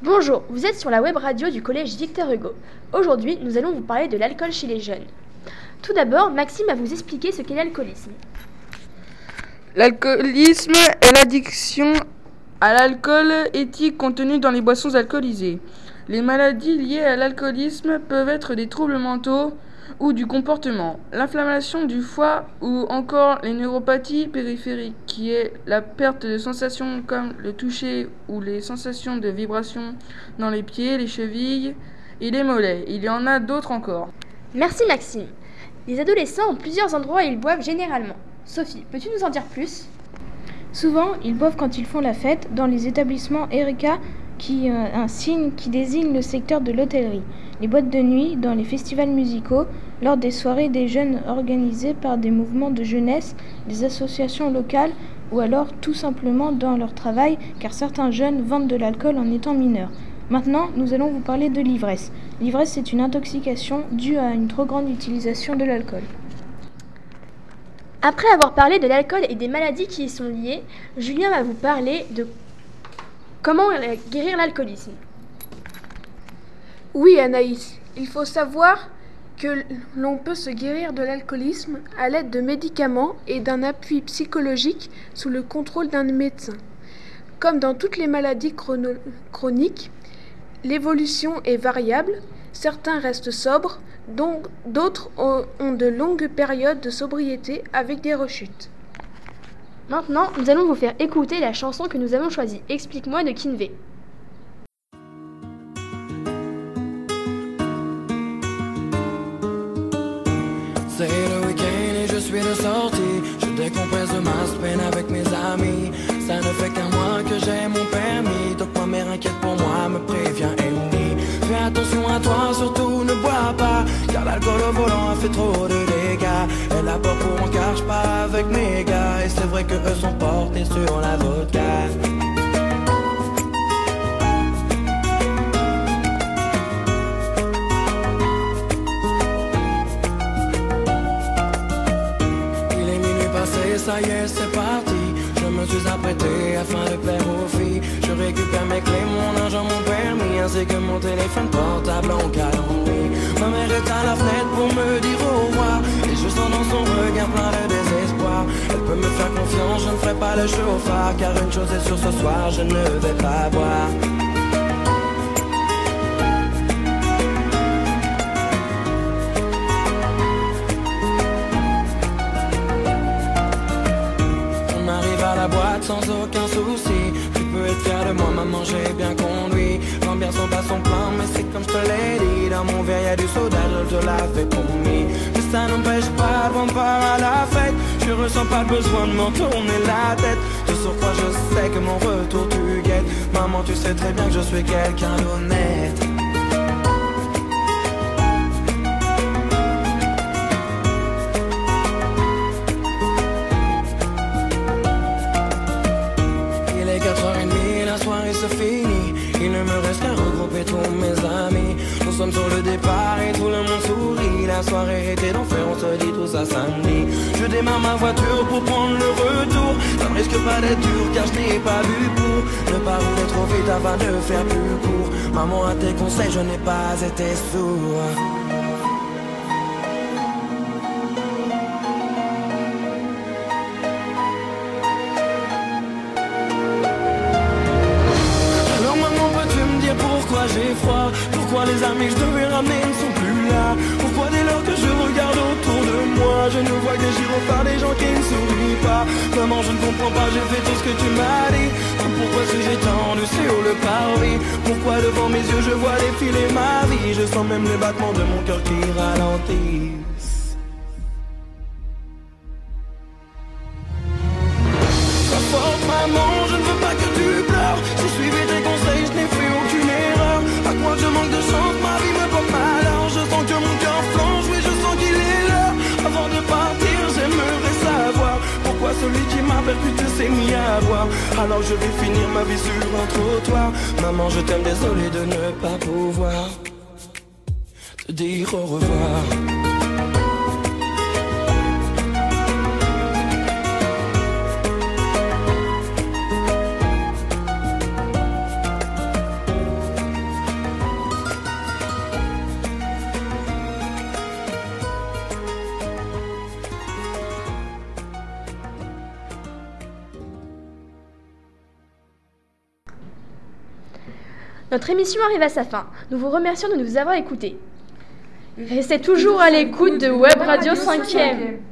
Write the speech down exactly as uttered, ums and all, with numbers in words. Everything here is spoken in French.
Bonjour, vous êtes sur la web radio du collège Victor Hugo. Aujourd'hui, nous allons vous parler de l'alcool chez les jeunes. Tout d'abord, Maxime va vous expliquer ce qu'est l'alcoolisme. L'alcoolisme est l'addiction à l'alcool éthique contenu dans les boissons alcoolisées. Les maladies liées à l'alcoolisme peuvent être des troubles mentaux ou du comportement, l'inflammation du foie ou encore les neuropathies périphériques, qui est la perte de sensations comme le toucher ou les sensations de vibration dans les pieds, les chevilles et les mollets. Il y en a d'autres encore. Merci Maxime. Les adolescents ont plusieurs endroits où ils boivent généralement. Sophie, peux-tu nous en dire plus ? Souvent, ils boivent quand ils font la fête dans les établissements Erika, qui est un signe qui désigne le secteur de l'hôtellerie, les boîtes de nuit, dans les festivals musicaux, lors des soirées des jeunes organisées par des mouvements de jeunesse, des associations locales ou alors tout simplement dans leur travail, car certains jeunes vendent de l'alcool en étant mineurs. Maintenant, nous allons vous parler de l'ivresse. L'ivresse, c'est une intoxication due à une trop grande utilisation de l'alcool. Après avoir parlé de l'alcool et des maladies qui y sont liées, Julien va vous parler de comment guérir l'alcoolisme. Oui Anaïs, il faut savoir que l'on peut se guérir de l'alcoolisme à l'aide de médicaments et d'un appui psychologique sous le contrôle d'un médecin. Comme dans toutes les maladies chrono- chroniques, l'évolution est variable, certains restent sobres, donc d'autres ont de longues périodes de sobriété avec des rechutes. Maintenant, nous allons vous faire écouter la chanson que nous avons choisie. Explique-moi de Kinvey. C'est le week-end et je suis de sortie. Je décompresse ma semaine avec mes amis. Ça ne fait qu'un mois que j'ai mon permis. Donc ma mère inquiète pour moi, me prévient Amy. Fais attention à toi, surtout ne bois pas, car l'alcool au volant a fait trop de dégâts. Elle a peur pour moi car je pars avec mes gars. Et c'est vrai que eux sont portés sur la vodka. Ça y est, c'est parti. Je me suis apprêté afin de plaire aux filles. Je récupère mes clés, mon argent, mon permis, ainsi que mon téléphone portable en calendrier. Ma mère est à la fenêtre pour me dire au revoir, et je sens dans son regard plein de désespoir. Elle peut me faire confiance, je ne ferai pas le chauffard, car une chose est sûre, ce soir je ne vais pas boire. Sans aucun souci, tu peux être fier de moi, maman, j'ai bien conduit. L'ambiance en bas son plan, mais c'est comme je te l'ai dit. Dans mon verre y'a du soda, je te l'avais promis. Mais ça n'empêche pas de prendre part à la fête. Je ressens pas le besoin de m'en tourner la tête. De surcroît je sais que mon retour tu guettes. Maman, tu sais très bien que je suis quelqu'un d'honnête. C'est fini, il ne me reste qu'à regrouper tous mes amis. Nous sommes sur le départ et tout le monde sourit. La soirée était d'enfer, on se dit tout ça samedi. Je démarre ma voiture pour prendre le retour. Ça ne risque pas d'être dur car je n'ai pas bu pour ne pas rouler trop vite afin de faire plus court. Maman, à tes conseils, je n'ai pas été sourd. Pourquoi j'ai froid? Pourquoi les amis que je devais ramener ne sont plus là? Pourquoi dès lors que je regarde autour de moi, je ne vois que des gyrophares, des gens qui ne sourient pas? Maman, je ne comprends pas, j'ai fait tout ce que tu m'as dit. Pourquoi suis-je étendu sur le parvis? Pourquoi devant mes yeux je vois défiler ma vie? Je sens même les battements de mon cœur qui ralentissent. Sois forte maman, je ne veux pas que tu pleures. J'ai suivi tes conseils, je n'ai fait aucune erreur. À quoi je manque de chance, ma vie me porte malheur. Je sens que mon cœur flanche, oui je sens qu'il est l'heure. Avant de partir, j'aimerais savoir pourquoi celui qui m'a percuté s'est mis à boire. Alors je vais finir ma vie sur un trottoir. Maman, je t'aime, désolé de ne pas pouvoir te dire au revoir. Notre émission arrive à sa fin. Nous vous remercions de nous avoir écoutés. Restez toujours à l'écoute de Web Radio cinquième.